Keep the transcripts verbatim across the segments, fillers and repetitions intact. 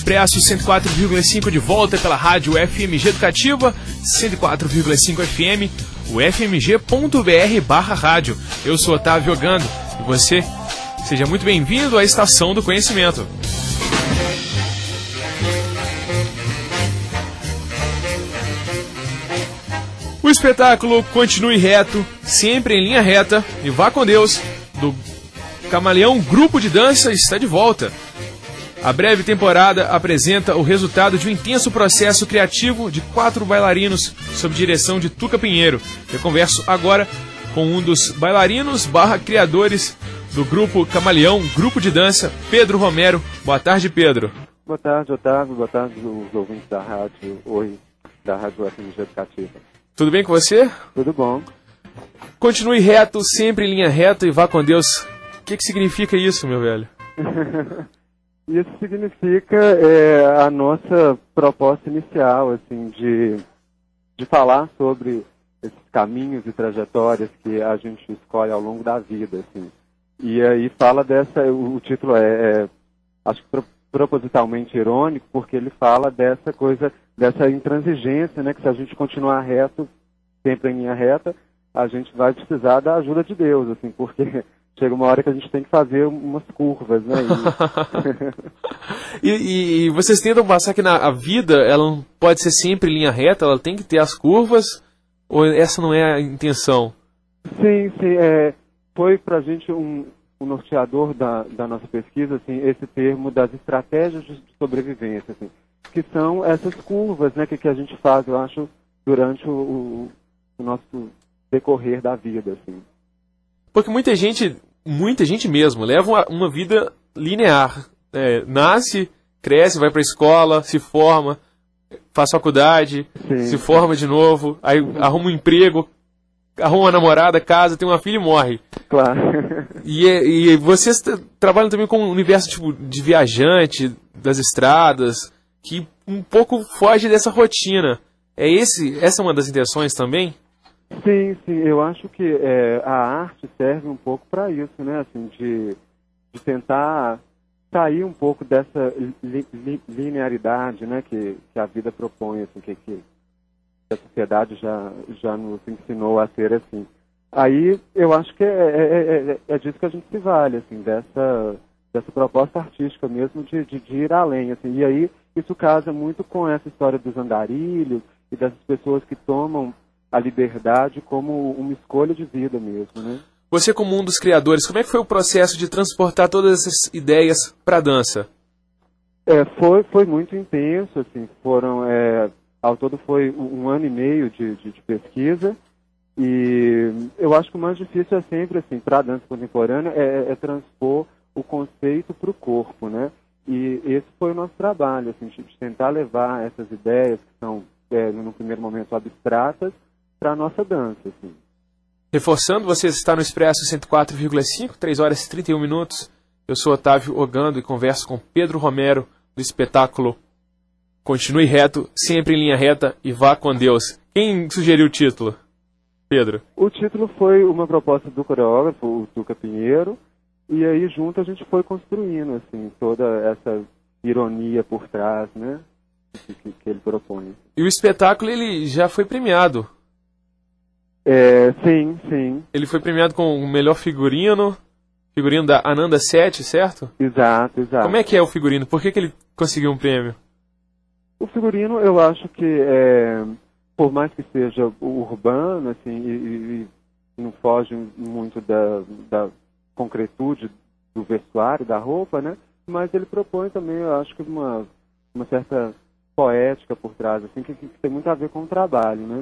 Expresso cento e quatro vírgula cinco de volta pela rádio F M G Educativa, cento e quatro vírgula cinco F M, o f m g ponto b r barra rádio. Eu sou Otávio Ogando e você, seja muito bem-vindo à Estação do Conhecimento. O espetáculo Continue Reto, sempre em linha reta e vá com Deus, do Camaleão Grupo de Dança, está de volta. A breve temporada apresenta o resultado de um intenso processo criativo de quatro bailarinos sob direção de Tuca Pinheiro. Eu converso agora com um dos bailarinos barra criadores do grupo Camaleão Grupo de Dança, Pedro Romero. Boa tarde, Pedro. Boa tarde, Otávio. Boa tarde, os ouvintes da rádio Oi, da rádio F M G Educativa. Tudo bem com você? Tudo bom. Continue reto, sempre em linha reta e vá com Deus. O que, que significa isso, meu velho? Isso significa é, a nossa proposta inicial, assim, de, de falar sobre esses caminhos e trajetórias que a gente escolhe ao longo da vida, assim. E aí fala dessa, o, o título é, é acho que pro, propositalmente irônico, porque ele fala dessa coisa, dessa intransigência, né, que se a gente continuar reto, sempre em linha reta, a gente vai precisar da ajuda de Deus, assim, porque chega uma hora que a gente tem que fazer umas curvas, né? E, e, e vocês tentam passar que na a vida, ela não pode ser sempre em linha reta, ela tem que ter as curvas, ou essa não é a intenção? Sim, sim, é, foi pra gente um, um norteador da, da nossa pesquisa, assim, esse termo das estratégias de sobrevivência, assim, que são essas curvas, né, que, que a gente faz, eu acho, durante o, o, o nosso decorrer da vida, assim. Porque muita gente, muita gente mesmo, leva uma, uma vida linear. É, nasce, cresce, vai para a escola, se forma, faz faculdade, sim, se forma de novo, aí arruma um emprego, arruma uma namorada, casa, tem uma filha e morre. Claro. E, e vocês trabalham também com um universo tipo, de viajante, das estradas, que um pouco foge dessa rotina. É esse, essa é uma das intenções também? Sim, sim, eu acho que é, a arte serve um pouco para isso, né, assim, de, de tentar sair um pouco dessa li, li, linearidade, né, que, que a vida propõe, assim, que, que a sociedade já, já nos ensinou a ser assim. Aí eu acho que é, é, é, é disso que a gente se vale, assim, dessa, dessa proposta artística mesmo de, de, de ir além, assim, e aí isso casa muito com essa história dos andarilhos e dessas pessoas que tomam a liberdade como uma escolha de vida mesmo, né? Você, como um dos criadores, como é que foi o processo de transportar todas essas ideias para a dança? É, foi, foi muito intenso, assim, foram, é, ao todo foi um, um ano e meio de, de, de pesquisa, e eu acho que o mais difícil é sempre, assim, para a dança contemporânea, é, é transpor o conceito para o corpo, né? E esse foi o nosso trabalho, assim, de tentar levar essas ideias que são, é, no primeiro momento, abstratas, para a nossa dança, assim. Reforçando, você está no Expresso cento e quatro vírgula cinco, três horas e trinta e um minutos. Eu sou Otávio Ogando e converso com Pedro Romero, do espetáculo Continue Reto, sempre em linha reta e vá com Deus. Quem sugeriu o título, Pedro? O título foi uma proposta do coreógrafo, o Tuca Pinheiro, e aí junto a gente foi construindo, assim, toda essa ironia por trás, né, que, que ele propõe. E o espetáculo, ele já foi premiado. É, sim, sim. Ele foi premiado com o melhor figurino, figurino da Ananda sete, certo? Exato, exato. Como é que é o figurino? Por que, que ele conseguiu um prêmio? O figurino, eu acho que, é, por mais que seja urbano, assim, e, e não foge muito da, da concretude do vestuário, da roupa, né? Mas ele propõe também, eu acho que uma, uma certa poética por trás, assim, que, que tem muito a ver com o trabalho, né?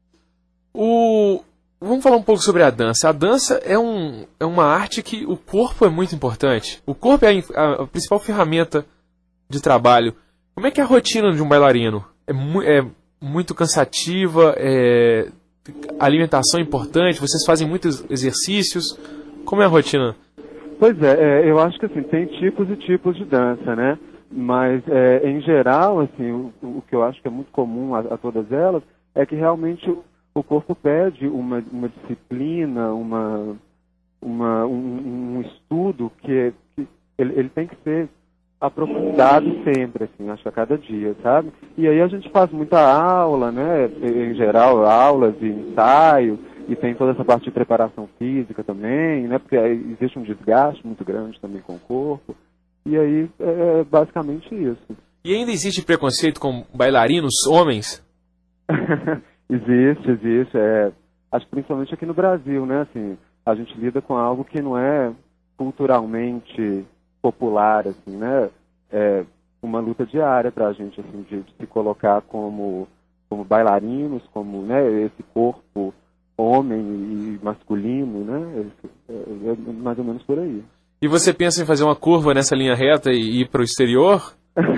O... Vamos falar um pouco sobre a dança. A dança é, um, é uma arte que o corpo é muito importante. O corpo é a, a principal ferramenta de trabalho. Como é que é a rotina de um bailarino? É, mu é muito cansativa? É... A alimentação é importante? Vocês fazem muitos exercícios? Como é a rotina? Pois é, é eu acho que assim, tem tipos e tipos de dança, né? Mas, é, em geral, assim, o, o que eu acho que é muito comum a, a todas elas é que realmente o corpo pede uma, uma disciplina, uma, uma, um, um estudo que, que ele, ele tem que ser aprofundado sempre, assim, acho que a cada dia, sabe? E aí a gente faz muita aula, né, em geral, aulas e ensaio, e tem toda essa parte de preparação física também, né, porque existe um desgaste muito grande também com o corpo, e aí é basicamente isso. E ainda existe preconceito com bailarinos homens? Existe, existe, é, acho que principalmente aqui no Brasil, né, assim, a gente lida com algo que não é culturalmente popular, assim, né? É uma luta diária para a gente, assim, de, de se colocar como, como bailarinos, como, né, esse corpo homem e masculino, né? É, é, é mais ou menos por aí. E você pensa em fazer uma curva nessa linha reta e ir para o exterior?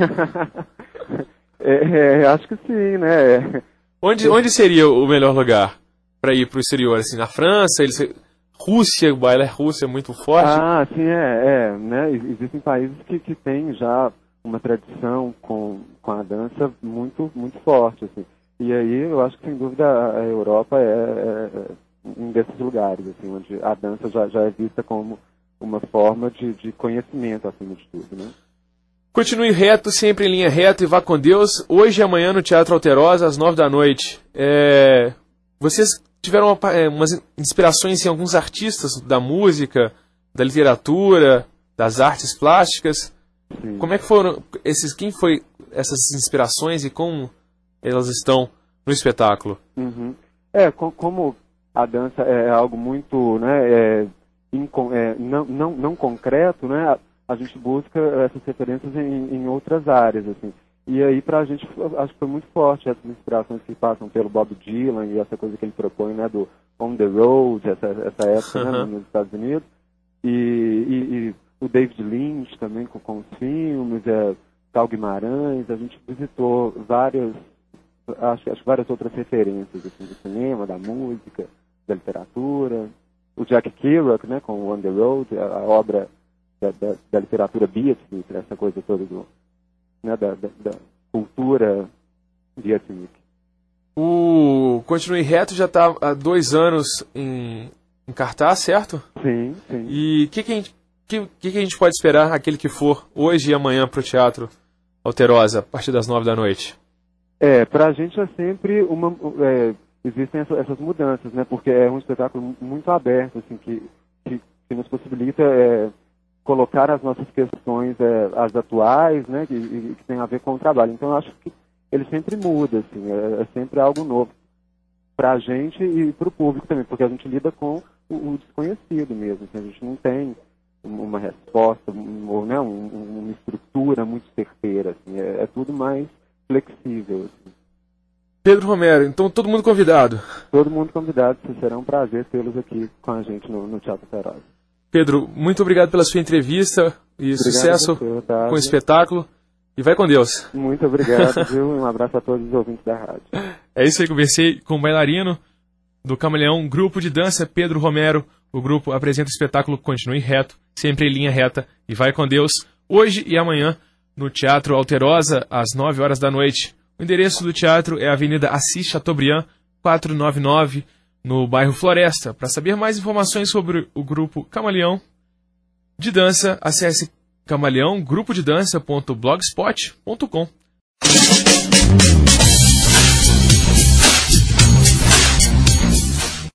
é, é, acho que sim, né? Onde, onde seria o melhor lugar para ir para o exterior? Assim, na França? Eles... Rússia, o baile Rússia é muito forte? Ah, sim, é, é, né? Existem países que, que têm já uma tradição com, com a dança muito, muito forte, assim. E aí eu acho que sem dúvida a Europa é, é, é um desses lugares, assim, onde a dança já, já é vista como uma forma de, de conhecimento, acima de tudo, né? Continue reto, sempre em linha reta e vá com Deus. Hoje e amanhã no Teatro Alterosa, às nove da noite. É... Vocês tiveram uma, é, umas inspirações em alguns artistas da música, da literatura, das artes plásticas. Sim. Como é que foram esses? Quem foi essas inspirações e como elas estão no espetáculo? Uhum. É, com, como a dança é algo muito, né, é, incon, é, não, não, não concreto, né, a, a gente busca essas referências em, em outras áreas, assim. E aí, pra gente, acho que foi muito forte essas inspirações que passam pelo Bob Dylan e essa coisa que ele propõe, né, do On the Road, essa, essa época, uhum, né, nos Estados Unidos. E, e, e o David Lynch também com, com os filmes, é, Cal Guimarães, a gente visitou várias, acho, acho várias outras referências, assim, do cinema, da música, da literatura. O Jack Kerouac, né, com o On the Road, a, a obra da, da, da literatura beatnik, essa coisa toda do... Né, da, da, da cultura beatnik. O Continue Reto já está há dois anos em, em cartaz, certo? Sim, sim. E o que, que, que, que a gente pode esperar, aquele que for, hoje e amanhã para o Teatro Alterosa, a partir das nove da noite? É, para a gente é sempre uma... É, existem essa, essas mudanças, né? Porque é um espetáculo muito aberto, assim, que, que, que nos possibilita... É, colocar as nossas questões, é, as atuais, né, que, que tem a ver com o trabalho. Então, eu acho que ele sempre muda, assim, é, é sempre algo novo para a gente e para o público também, porque a gente lida com o, o desconhecido mesmo, assim, a gente não tem uma resposta, um, ou né, um, uma estrutura muito certeira, assim, é, é tudo mais flexível. Assim. Pedro Romero, então todo mundo convidado? Todo mundo convidado, será um prazer tê-los aqui com a gente no, no Teatro Alterosa. Pedro, muito obrigado pela sua entrevista e obrigado, sucesso você, com o espetáculo. E vai com Deus. Muito obrigado, viu? Um abraço a todos os ouvintes da rádio. É isso aí, conversei com o bailarino do Camaleão, grupo de dança Pedro Romero. O grupo apresenta o espetáculo Continue Reto, sempre em linha reta. E vai com Deus, hoje e amanhã, no Teatro Alterosa, às nove horas da noite. O endereço do teatro é a Avenida Assis Chateaubriand, quatrocentos e noventa e nove, no bairro Floresta. Para saber mais informações sobre o grupo Camaleão de Dança, acesse camaleão grupo de dança ponto blogspot ponto com.